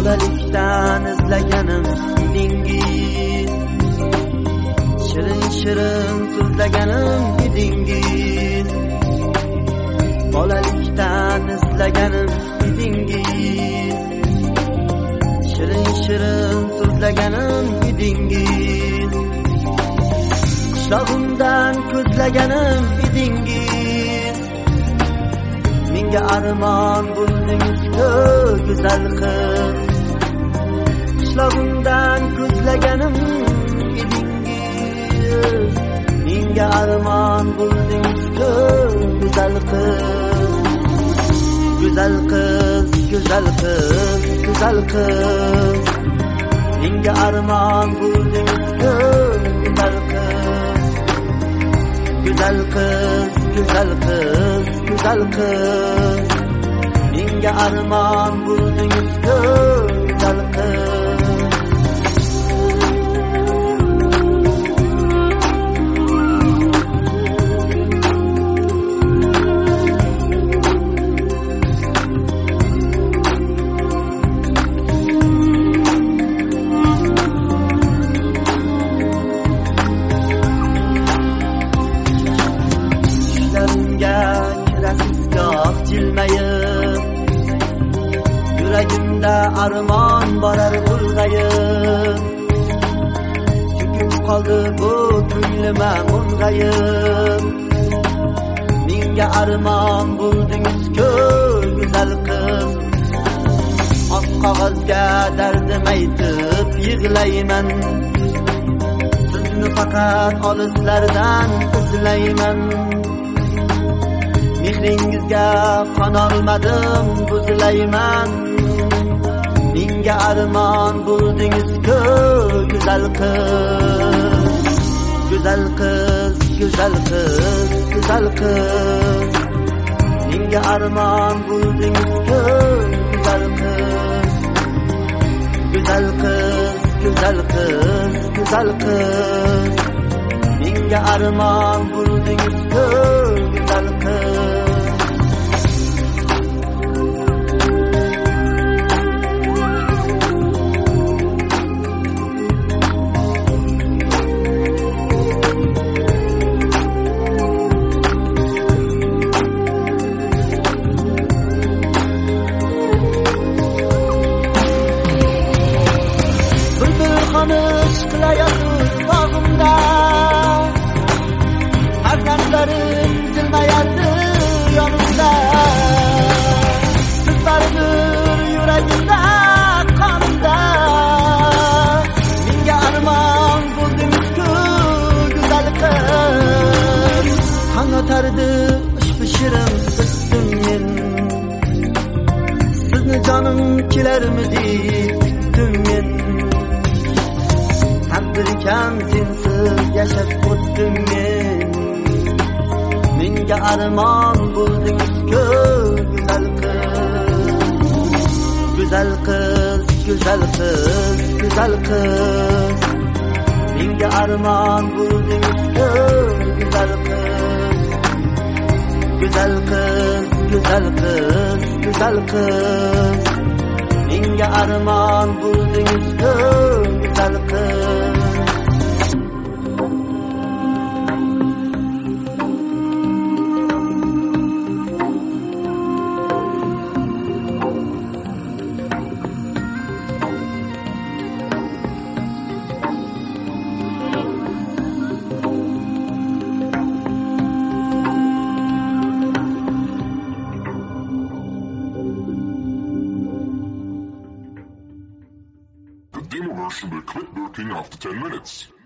bolalikdan izlaganim edingiz, shirin shirin so'zlaganim edingiz, bolalikdan izlaganim edingiz, shirin shirin so'zlaganim edingiz, qishlog'imdan ko'zlaganim edingiz, menga armon bo'ldingiz-ku go'zal qiz, qishlog'imdan ko'zlaganim edingiz, menga armon bo'ldingiz-ku go'zal qiz, go'zal qiz, go'zal qiz, go'zal qiz, menga armon bo'ldingiz-ku go'zal qiz, go'zal qiz, go'zal qiz, go'zal qiz, menga armon bo'ldingiz-ku go'zal qiz. Jilmayib, yuragimda armon borar ulg'ayib, cho'kib qoldi bu ko'nglima mung'ayib, menga armon bo'ldingiz-ku go'zal qiz, oq qog'ozga dardim aytib yig'layman, sizni faqat olislardan izlayman, mehringizga qonolmadim buzilayman, menga armon bo'ldingiz-ku go'zal qiz, go'zal qiz, go'zal qiz, go'zal qiz, menga armon bo'ldingiz-ku go'zal qiz, go'zal qiz, go'zal qiz, go'zal qiz, menga armon bo'ldingiz-ku go'zal qiz. Qonish qilayotir bog'imda, farzandlarim jilmayardi yonimda, siz baribir yuragimda qonimda, menga armon bo'ldingiz-ku go'zal qiz, qon o'tardi ushbu shirin o'tdim men, sizni jonim kelarmidi kutdim men, taqdirkan sensiz yashab o'tdim men, menga armon bo'ldingiz-ku go'zal qiz, go'zal qiz, go'zal qiz, go'zal qiz, menga armon bo'ldingiz-ku go'zal qiz, go'zal qiz, go'zal qiz, go'zal qiz, menga armon bo'ldingiz-ku go'zal qiz. The demo version will quit working after 10 minutes.